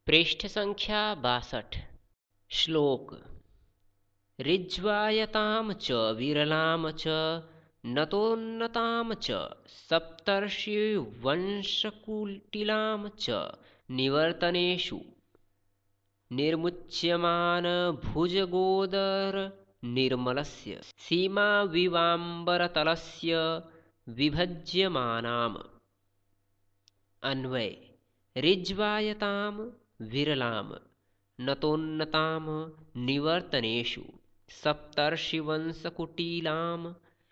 पृष्ठ संख्या 62। श्लोक। ऋज्वायतां च विरलां च नतोन्नतां च सप्तर्षिवंशकुटिलां च निवर्तनेषु निर्मुच्यमानभुजगोदरनिर्मलस्य सीमाविवाम्बरतलस्य विभज्यमानाम्। अन्वय। ऋज्वायतां विरलां नतोन्नतां निवर्तनेषु सप्तर्षिवंशकुटिलां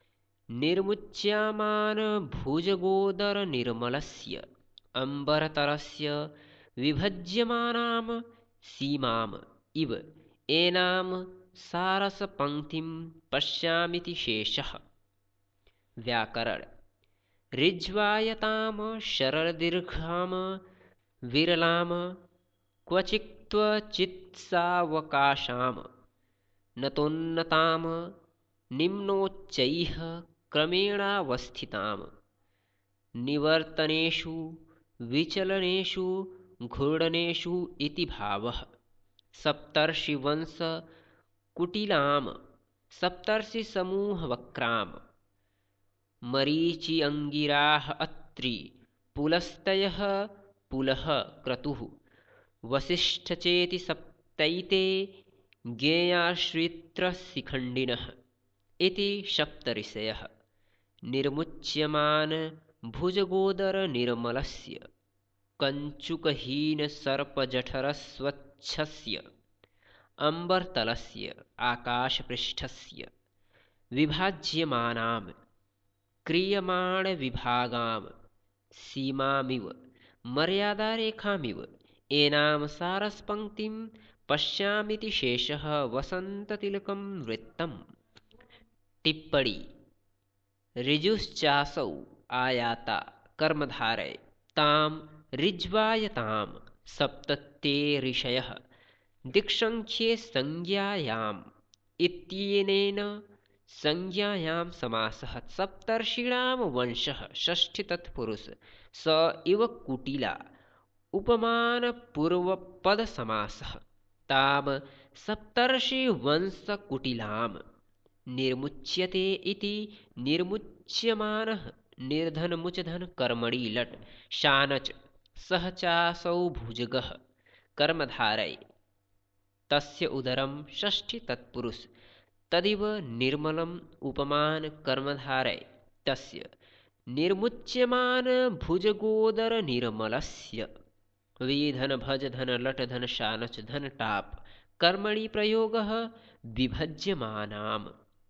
निर्मुच्यमानभुजगोदरनिर्मलस्य अम्बरतलस्य विभज्यमानां सीमाम् इव एनां सारसपङ्क्तिं पश्यामीति शेषः। व्याकरण। ऋज्वायतां शरदीर्घां विरलां क्वचिक्त्वचित्सावकाशां नतोन्नतां निम्नोच्चैः क्रमेणावस्थितां निवर्तनेषु विचलनेषु घूर्णनेषु इति भावः। सप्तर्षिवंशकुटिलां सप्तर्षिसमूहवक्रां मरीचिअङ्गिराः अत्रि पुलस्त्य पुलः क्रतुः वसिष्ठचेति सप्तैते ज्ञेयाश्रित्रशिखण्डिनः इति सप्तऋषयः। निर्मुच्यमानभुजगोदरनिर्मलस्य कञ्चुकहीनसर्पजठरस्वच्छस्य अम्बरतलस्य आकाशपृष्ठस्य विभाज्यमानां क्रियमाणविभागां सीमामिव मर्यादारेखामिव एनां सारसपङ्क्तिं पश्यामीति शेषः। वसन्ततिलकं वृत्तम्। टिप्पणी। ऋजुश्चासौ आयाता कर्मधारय तां ऋज्वायतां सप्तते ऋषयः दिक्संख्ये संज्ञायाम् इत्यनेन संज्ञायां समासः। सप्तर्षीणां वंशः षष्ठी तत्पुरुष स इव कुटिला उपमानपूर्वपदसमासः। तां सप्तर्षिवंशकुटिलां निर्मुच्यते इति निर्मुच्यमानः निर्धनमुचधन कर्मणि लट् शानच सह चासौ भुजगः कर्मधारय तस्य उदरं षष्ठी तत्पुरुष तदिव निर्मलम् उपमान कर्मधारय तस्य निर्मुच्यमान भुजगोदरनिर्मलस्य विधन भज धन लट धन शानच धन टाप कर्मणि प्रयोगः विभज्यमानाम्।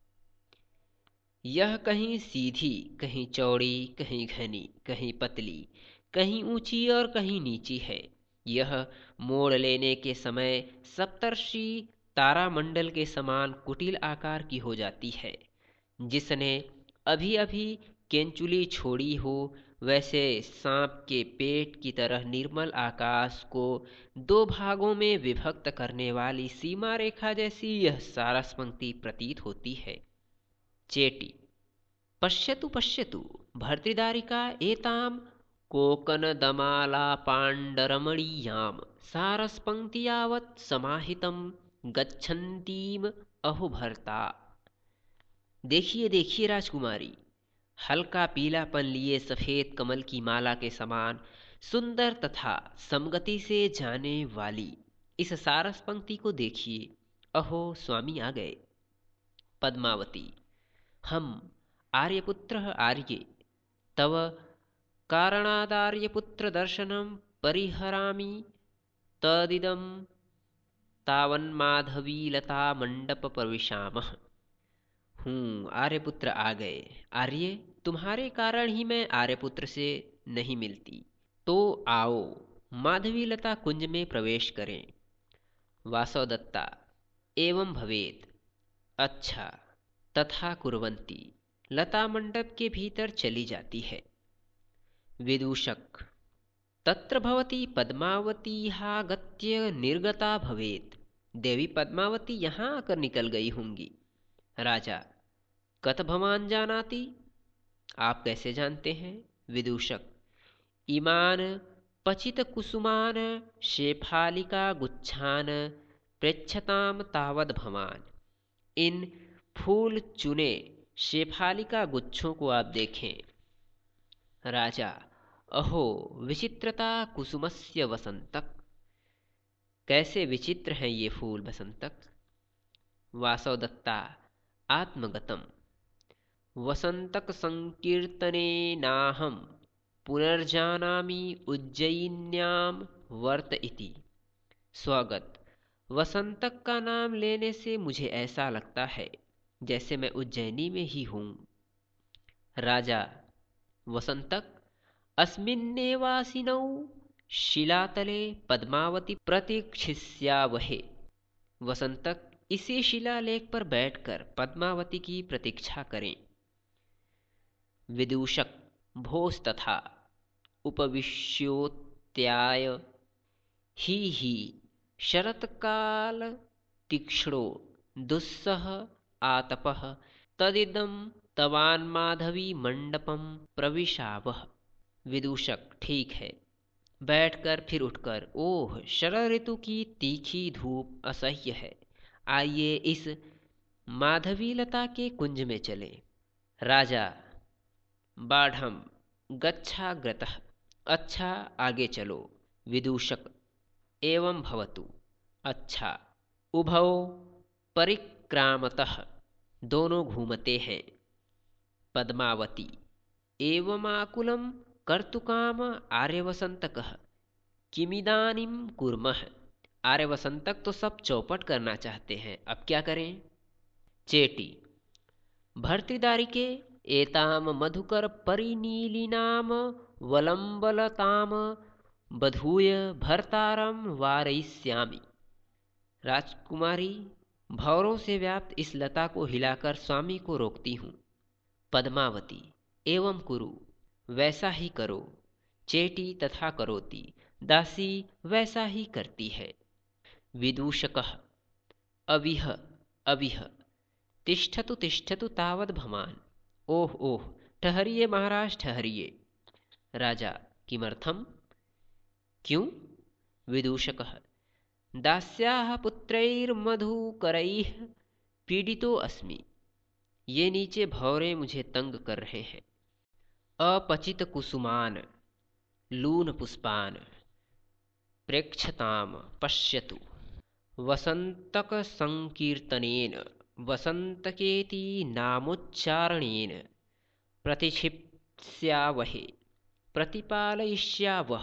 यह कहीं सीधी, कहीं चौड़ी, कहीं घनी, कहीं पतली, कहीं ऊंची और कहीं नीची है। यह मोड़ लेने के समय सप्तर्षि तारामंडल के समान कुटिल आकार की हो जाती है। जिसने अभी अभी केंचुली छोड़ी हो वैसे सांप के पेट की तरह निर्मल आकाश को दो भागों में विभक्त करने वाली सीमा रेखा जैसी यह सारस पंक्ति प्रतीत होती है। चेटी। पश्यतु पश्यतु भर्तृदारिका एतां कोकनदमालापाण्डरमणीयां सारसपङ्क्ति यावत् समाहितं गच्छन्तीम अहो भर्ता। देखिए देखिए राजकुमारी, हल्का पीलापन लिए सफेद कमल की माला के समान सुंदर तथा समगति से जाने वाली इस सारस पंक्ति को देखिए। अहो स्वामी आ गए। पद्मावती। हम आर्यपुत्र आर्ये तव कारणादार्यपुत्र दर्शनं परिहरामि तदिदं तावन्माधवी लता मंडप प्रविशामः। आर्यपुत्र आ गए। आर्य, तुम्हारे कारण ही मैं आर्यपुत्र से नहीं मिलती, तो आओ माधवी लता कुंज में प्रवेश करें। वासवदत्ता। एवं भवेत। अच्छा। तथा कुर्वन्ति। लता मंडप के भीतर चली जाती है। विदूषक। तत्र भवती पद्मावतीहागत्य निर्गता भवेत। देवी पद्मावती यहाँ आकर निकल गई होंगी। राजा। कथ भवान जानाति? आप कैसे जानते हैं? विदूषक। इमान पचितकुसुमान् शेफालिकागुच्छान् पृच्छतां तावद् भवान्। इन फूल चुने शेफालिका गुच्छों को आप देखें। राजा, अहो विचित्रता कुसुमस्य वसंतक। कैसे विचित्र हैं ये फूल बसंतक। वासवदत्ता आत्मगतम। वसंतक संकीर्तनेनाहं पुनर्जानामि उज्जयिन्यां वर्त इति। स्वागत। वसंतक का नाम लेने से मुझे ऐसा लगता है जैसे मैं उज्जैनी में ही हूँ। राजा, वसंतक अस्मिन्नेवासिनौ शिलातले पद्मावती प्रतीक्षिष्यावहे। वसंतक इसी शिलालेख पर बैठकर पद्मावती की प्रतीक्षा करें। विदूषक भोस्तथा उपविश्योत्याय ही शरत्काल तीक्ष्णो दुस्सह आतपः तदिदं तवान्माधवी मंडपम प्रविशावः। विदूषक ठीक है। बैठकर फिर उठकर, ओह शरद ऋतु की तीखी धूप असह्य है, आइए इस माधवी लता के कुंज में चलें। राजा, बाढ़म गच्छाग्रतः। अच्छा आगे चलो। विदूषक एवं भवतु। अच्छा। उभौ परिक्रामतः। दोनों घूमते हैं। पद्मावती एवमाकुलं कर्तुकाम आर्यवसंतकः किमिदानीं कुर्मः। आर्यवसंतक तो सब चौपट करना चाहते हैं, अब क्या करें। चेटी भर्तृदारिके एताम मधुकर परिनीलिनाम वलंबलताम बधूय भर्तारम वारयिष्यामि। राजकुमारी, भौरों से व्याप्त इस लता को हिलाकर स्वामी को रोकती हूँ। पद्मावती एवं कुरु, वैसा ही करो। चेटी तथा करोति, दासी वैसा ही करती है। विदूषकः अविह अविह तिष्ठतु तिष्ठतु तावद् भवान्। ओह ओह, ठहरिए महाराज ठहरिए। राजा, किमर्थम, क्यों। विदूषकः दास्याः पुत्रैर्मधुकरैः पीडितो अस्मि। ये नीचे भौरे मुझे तंग कर रहे हैं। अपचित कुसुमान लून पुष्पान प्रेक्षताम पश्यतु। वसंतक संकीर्तनेन वसंतकेति नामोच्चारणेन प्रतिक्षिप्स्यावहे प्रतिपालयिष्यावः।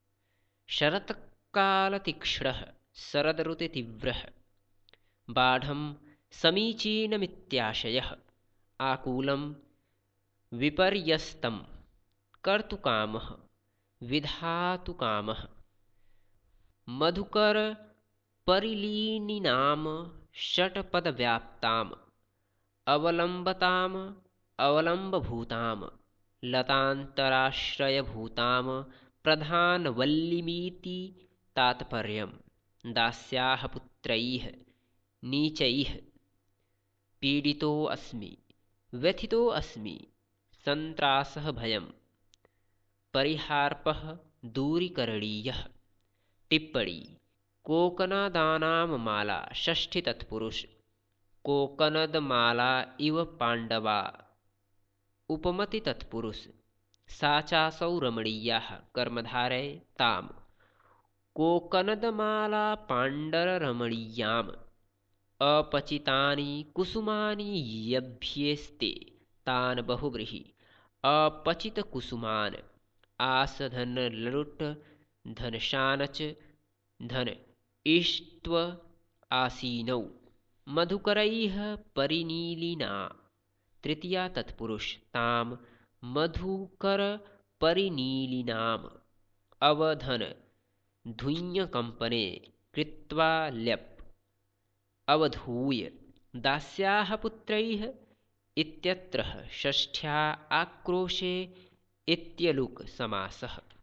शरत्कालतीक्ष्णः शरदऋतुतीव्रः बाढ़ं समीचीनमित्याशयः। आकूलं विपर्यस्तं कर्तुकामः विधातुकामः। मधुकर परिलीनिनाम षट्पदव्याप्ताम अवलंबताम अवलंबभूताम लतान्तराश्रयभूताम प्रधानवल्लीमीति तात्पर्यम्। दास्याः पुत्रैः नीचैः पीडितो अस्मि व्यथितो अस्मि। संत्रासः भयं परिहार्पः दूरीकरणीयः। टिप्पणी कोकनदानां माला षष्ठी तत्पुरुष। कोकनदमाला इव पांडवा उपमति तत्पुरुष। सा चासौ रमणीयाः कर्मधारय ताम। कोकनदमाला पाण्डररमणीयाम् अपचितानि कुसुमानि यभ्येस्ते तान् बहुव्रीहि। अपचितकुसुमान् आसधन ललुट धनशानच धन इष्ट्व आसीनौ मधुकरैः परिनीलिना। तृतीया तत्पुरुष ताम मधुकर परिनीलिनाम अवधन धुञ्यकंपने कृत्वा ल्यप अवधूय दास्याः पुत्रैः इत्यत्र षष्ठ्या आक्रोशे इत्यलुक समासः।